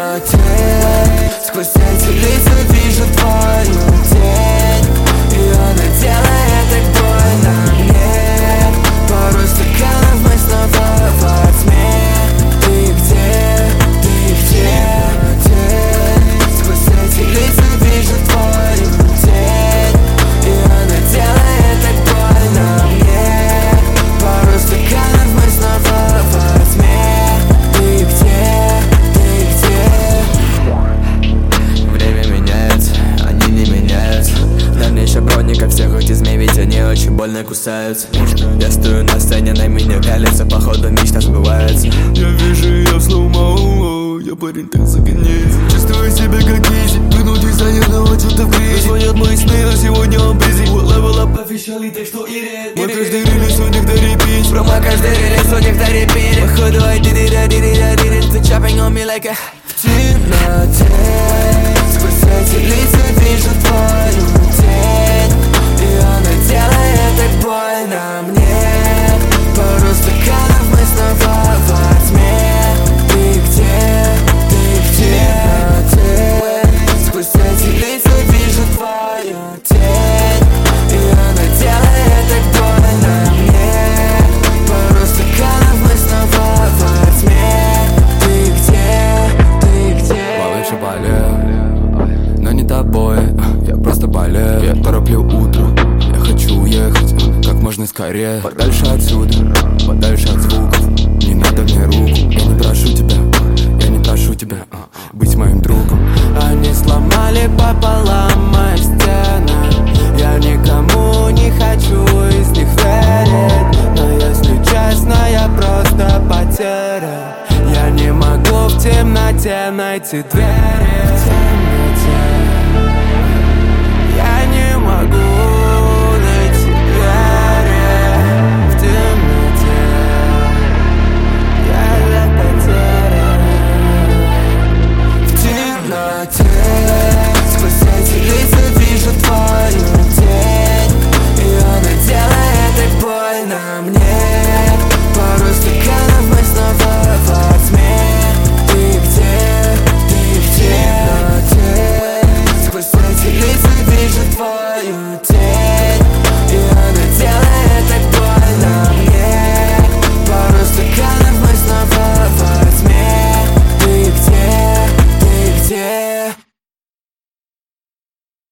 темноте сквозь эти лица вижу твою тень, и она делает так больно мне. Пару стаканов мы снова во тьме. Ты где? Ты где? Сквозь эти лица вижу твою тень, и она делает так больно мне. Пару стаканов мы снова во тьме. Ты где? Ты где? Время меняется, они не меняются. На мне еще брони, как всех этих змей, ведь они очень больно кусаются. Я стою на сцене, на меня пялится, походу мечта сбывается. Я вижу ее в слоумо, я парень так загоняется. Чувствую себя как изи, вынул дизайнер, но что-то в кризе. Звонят мои сны, но сегодня он busy. Level up officially, так что ирит. Мой каждый релиз у них до репит. Про мой каждый релиз у них до репит. Походу I did it, I did it, I did it. Ты chopping on me like a... В темноте сквозь эти лица вижу твою тень, и она делает так больно мне. Пару стаканов мы снова во тьме. Ты где? Ты где? Сквозь эти лица вижу твою тень, и она делает так больно мне. Пару стаканов мы снова во тьме. Ты где? Ты где? Малыш, я болею, но не тобой, я просто болею. Я тороплю утро, я хочу уехать как можно скорее. Подальше отсюда, подальше от звуков. Не надо мне руку, я не прошу тебя, я не прошу тебя быть моим другом. Они сломали пополам мои стены. Я никому не хочу из них верить, но если честно, я просто потерян. Я не могу в темноте найти двери. В темноте я не могу.